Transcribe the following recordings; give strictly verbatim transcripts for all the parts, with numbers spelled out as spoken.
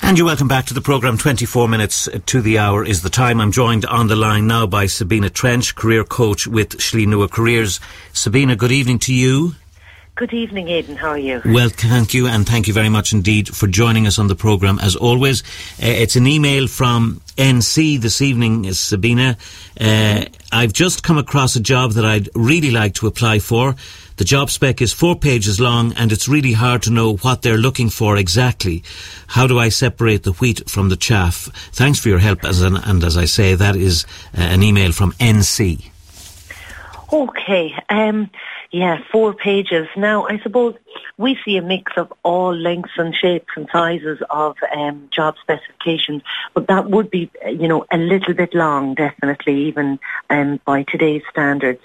And you're welcome back to the programme. twenty-four minutes to the hour is the time. I'm joined on the line now by Sabina Trench, career coach with Schleenua Careers. Sabina, good evening to you. Good evening, Aidan. How are you? Well, thank you, and thank you very much indeed for joining us on the programme, as always. Uh, it's an email from N C this evening, Sabina. Uh, I've just come across a job that I'd really like to apply for. The job spec is four pages long, and it's really hard to know what they're looking for exactly. How do I separate the wheat from the chaff? Thanks for your help, as an, and as I say, that is uh, an email from N C. Okay, um, yeah, four pages. Now, I suppose we see a mix of all lengths and shapes and sizes of um, job specifications, but that would be, you know, a little bit long, definitely, even um, by today's standards.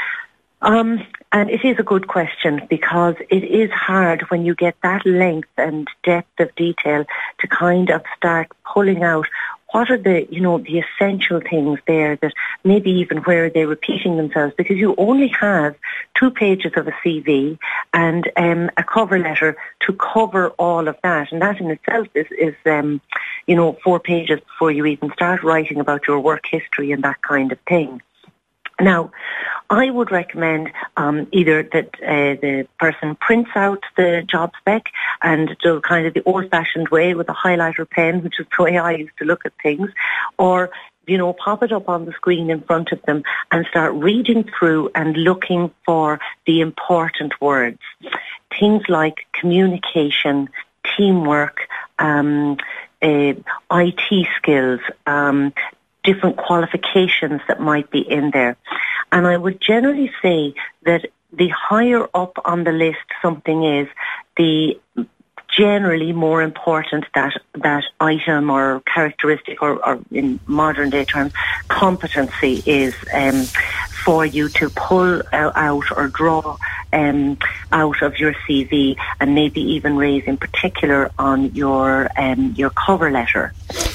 Um, and it is a good question, because it is hard when you get that length and depth of detail to kind of start pulling out what are the, you know, the essential things there, that maybe even where they're repeating themselves, because you only have two pages of a C V and um, a cover letter to cover all of that. And that in itself is, is um, you know, four pages before you even start writing about your work history and that kind of thing. Now, I would recommend um, either that uh, the person prints out the job spec and do kind of the old-fashioned way with a highlighter pen, which is the way I used to look at things, or, you know, pop it up on the screen in front of them and start reading through and looking for the important words. Things like communication, teamwork, um, uh, I T skills, um, different qualifications that might be in there. And I would generally say that the higher up on the list something is, the generally more important that that item or characteristic, or, or in modern day terms, competency is um, for you to pull out or draw um, out of your C V, and maybe even raise in particular on your um, your cover letter.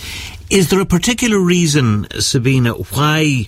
Is there a particular reason, Sabina, why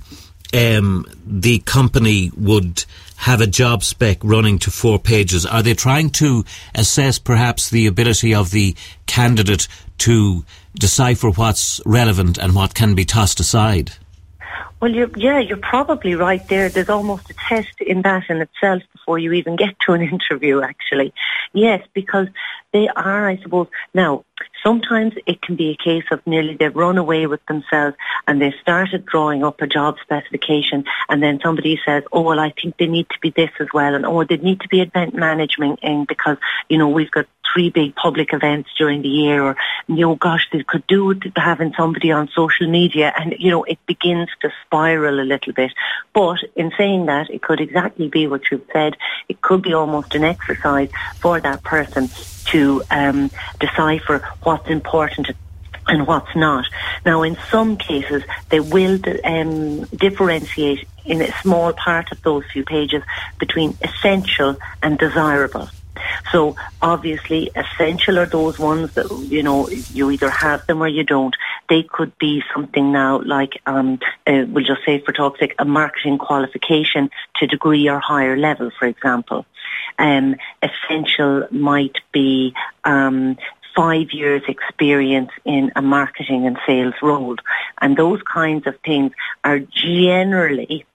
um, the company would have a job spec running to four pages? Are they trying to assess perhaps the ability of the candidate to decipher what's relevant and what can be tossed aside? Well, you're, yeah, you're probably right there. There's almost a test in that in itself before you even get to an interview, actually. Yes, because they are, I suppose, now, sometimes it can be a case of nearly they've run away with themselves and they started drawing up a job specification, and then somebody says, oh, well, I think they need to be this as well, and oh, they need to be event management in because, you know, we've got three big public events during the year, or, you know, gosh, they could do with having somebody on social media, and, you know, it begins to spiral a little bit. But in saying that, it could exactly be what you've said. It could be almost an exercise for that person to um, decipher what's important and what's not. Now, in some cases, they will um, differentiate in a small part of those few pages between essential and desirable. So obviously essential are those ones that, you know, you either have them or you don't. They could be something now like, um, uh, we'll just say for talk's sake, a marketing qualification to degree or higher level, for example. Um, essential might be um, five years experience in a marketing and sales role. And those kinds of things are generally,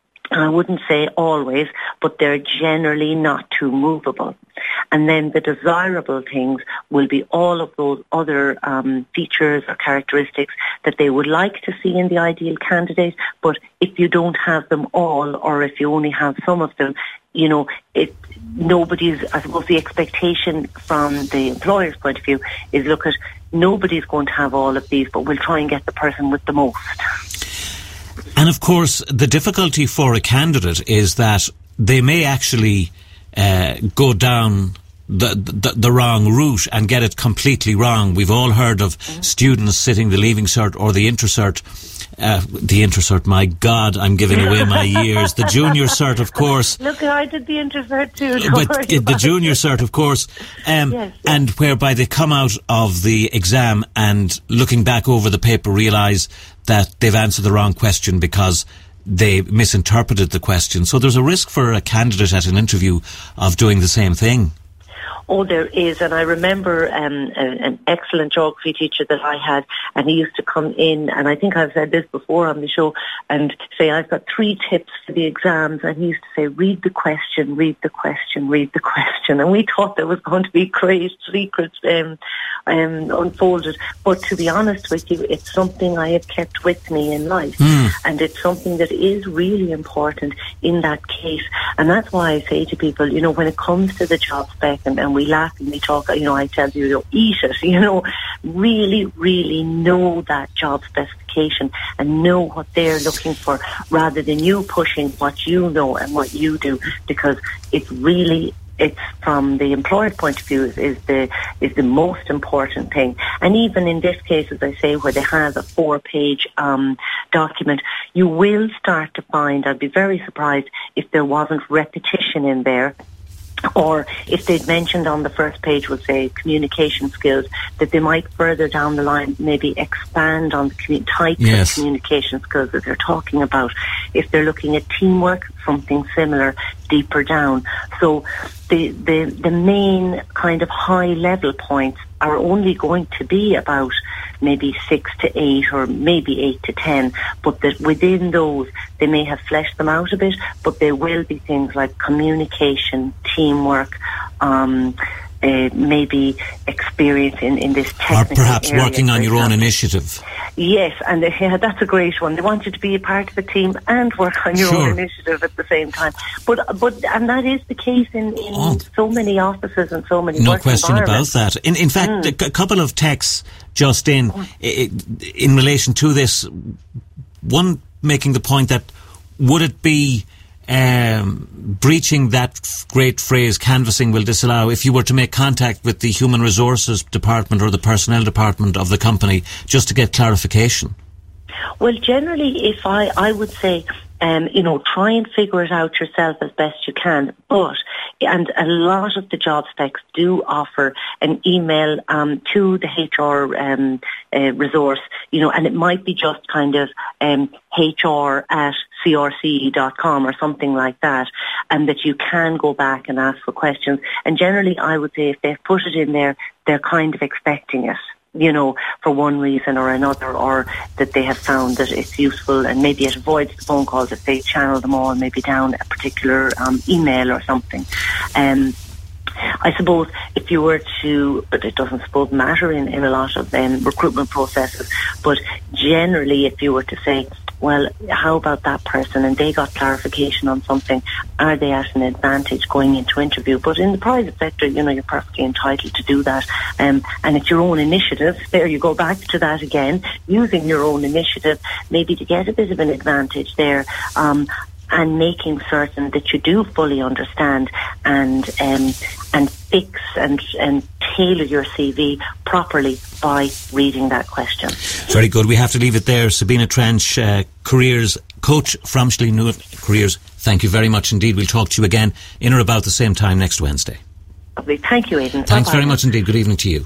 I wouldn't say always, but they're generally not too movable. And then the desirable things will be all of those other um, features or characteristics that they would like to see in the ideal candidate. But if you don't have them all, or if you only have some of them, you know, it nobody's, I suppose the expectation from the employer's point of view is, look, at nobody's going to have all of these, but we'll try and get the person with the most. And of course, the difficulty for a candidate is that they may actually uh, go down the, the the wrong route and get it completely wrong. We've all heard of mm-hmm. students sitting the Leaving Cert or the Intercert. Uh, the Intercert, my God, I'm giving away my years. The Junior Cert, of course. Look, I did the Intercert too. But the Junior Cert, of course. Um, yes, yes. And whereby they come out of the exam and, looking back over the paper, realise that they've answered the wrong question because they misinterpreted the question. So there's a risk for a candidate at an interview of doing the same thing. Oh, there is, and I remember um, a, an excellent geography teacher that I had, and he used to come in, and I think I've said this before on the show, and say, I've got three tips for the exams, and he used to say, read the question, read the question, read the question, and we thought there was going to be great secrets um, um, unfolded, but to be honest with you, it's something I have kept with me in life, mm. and it's something that is really important in that case, and that's why I say to people, you know, when it comes to the job spec, and, and we laugh and we talk, you know, I tell you, you know, eat it, you know, really, really know that job specification and know what they're looking for rather than you pushing what you know and what you do, because it's really, it's from the employer's point of view is, is the is the most important thing. And even in this case, as I say, where they have a four-page um, document, you will start to find, I'd be very surprised if there wasn't repetition in there. Or if they'd mentioned on the first page, would say communication skills, that they might further down the line maybe expand on the commu- types yes. of communication skills that they're talking about. If they're looking at teamwork, something similar deeper down. So the, the, the main kind of high level points are only going to be about maybe six to eight or maybe eight to ten, but that within those they may have fleshed them out a bit, but there will be things like communication, teamwork, um, uh, maybe experience in, in this technical or perhaps area, working on your example. own initiative. Yes, and uh, yeah, that's a great one. They want you to be a part of a team and work on your sure. own initiative at the same time. But but and that is the case in, in oh. so many offices and so many. No question about that. In in fact, mm. a, a couple of texts just in in relation to this. One making the point that would it be um, breaching that great phrase, canvassing will disallow, if you were to make contact with the human resources department or the personnel department of the company just to get clarification? Well, generally, if I, I would say, um, you know, try and figure it out yourself as best you can. But, and a lot of the job specs do offer an email um, to the H R um, uh, resource, you know, and it might be just kind of um, H R at C R C E dot com or something like that, and that you can go back and ask for questions. And generally, I would say if they've put it in there, they're kind of expecting it, you know, for one reason or another, or that they have found that it's useful, and maybe it avoids the phone calls if they channel them all maybe down a particular um, email or something. Um, I suppose if you were to, but it doesn't suppose matter in, in a lot of um, recruitment processes, but generally if you were to say, well, how about that person and they got clarification on something, are they at an advantage going into interview? But in the private sector, you know, you're perfectly entitled to do that, um, and it's your own initiative. There you go back to that again, using your own initiative maybe to get a bit of an advantage there, um, and making certain that you do fully understand and um, and fix and and tailor your C V properly by reading that question. Very good. We have to leave it there. Sabina Trench, uh, careers coach from Schlienhofen Careers. Thank you very much indeed. We'll talk to you again in or about the same time next Wednesday. Lovely. Thank you, Aidan. Thanks Bye-bye. very much indeed. Good evening to you.